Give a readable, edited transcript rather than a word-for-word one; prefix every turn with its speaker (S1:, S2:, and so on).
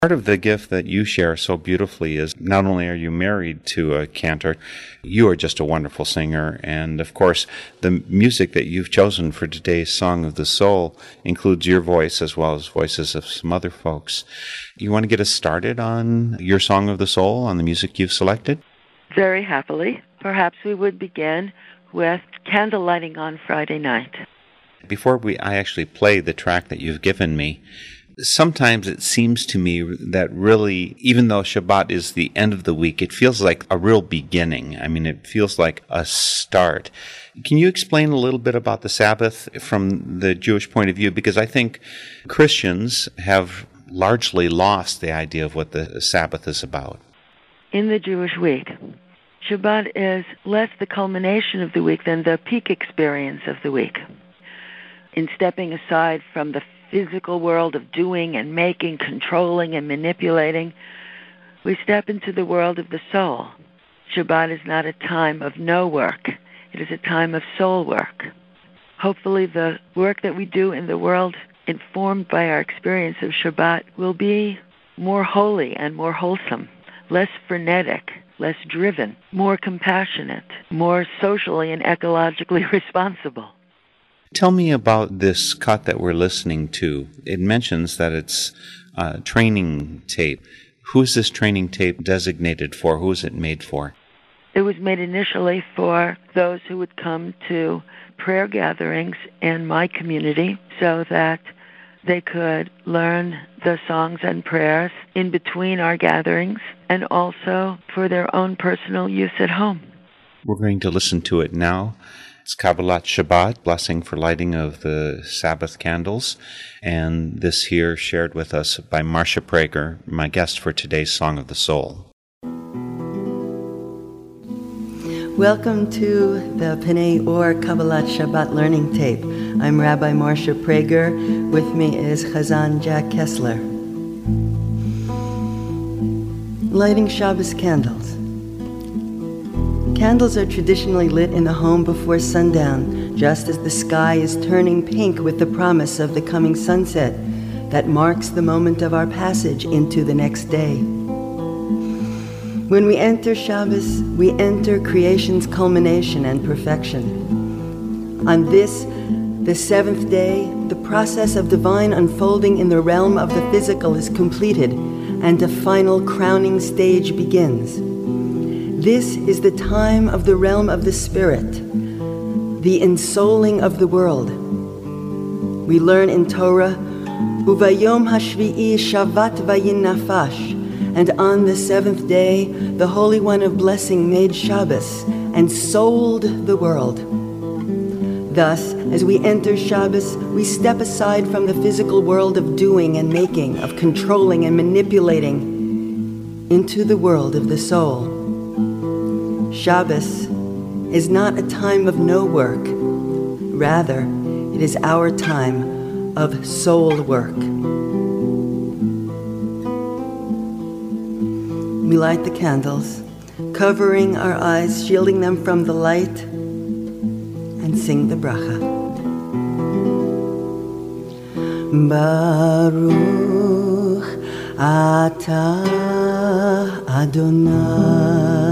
S1: Part of the gift that you share so beautifully is not only are you married to a cantor, you are just a wonderful singer. And of course, the music that you've chosen for today's Song of the Soul includes your voice as well as voices of some other folks. You want to get us started on your Song of the Soul, on the music you've selected?
S2: Very happily. Perhaps we would begin with Candle Lighting on Friday Night.
S1: Before I actually play the track that you've given me, sometimes it seems to me that really, even though Shabbat is the end of the week, it feels like a real beginning. I mean, it feels like a start. Can you explain a little bit about the Sabbath from the Jewish point of view? Because I think Christians have largely lost the idea of what the Sabbath is about.
S2: In the Jewish week, Shabbat is less the culmination of the week than the peak experience of the week. In stepping aside from the physical world of doing and making, controlling and manipulating, we step into the world of the soul. Shabbat is not a time of no work. It is a time of soul work. Hopefully the work that we do in the world, informed by our experience of Shabbat, will be more holy and more wholesome, less frenetic, less driven, more compassionate, more socially and ecologically responsible.
S1: Tell me about this cut that we're listening to. It mentions that it's a training tape. Who's this training tape designated for? Who is it made for?
S2: It was made initially for those who would come to prayer gatherings in my community so that they could learn the songs and prayers in between our gatherings, and also for their own personal use at home.
S1: We're going to listen to it now. It's Kabbalat Shabbat, blessing for lighting of the Sabbath candles, and this here shared with us by Marcia Prager, my guest for today's Song of the Soul.
S3: Welcome to the Pnei Or Kabbalat Shabbat learning tape. I'm Rabbi Marcia Prager. With me is Chazan Jack Kessler. Lighting Shabbos candles. Candles are traditionally lit in the home before sundown, just as the sky is turning pink with the promise of the coming sunset that marks the moment of our passage into the next day. When we enter Shabbos, we enter creation's culmination and perfection. On this, the seventh day, the process of divine unfolding in the realm of the physical is completed, and a final crowning stage begins. This is the time of the realm of the spirit, the ensouling of the world. We learn in Torah, Uvayom hashvi'i shavat vayin nafash, and on the seventh day, the Holy One of Blessing made Shabbos and souled the world. Thus, as we enter Shabbos, we step aside from the physical world of doing and making, of controlling and manipulating, into the world of the soul. Shabbos is not a time of no work. Rather, it is our time of soul work. We light the candles, covering our eyes, shielding them from the light, and sing the bracha. Baruch atah Adonai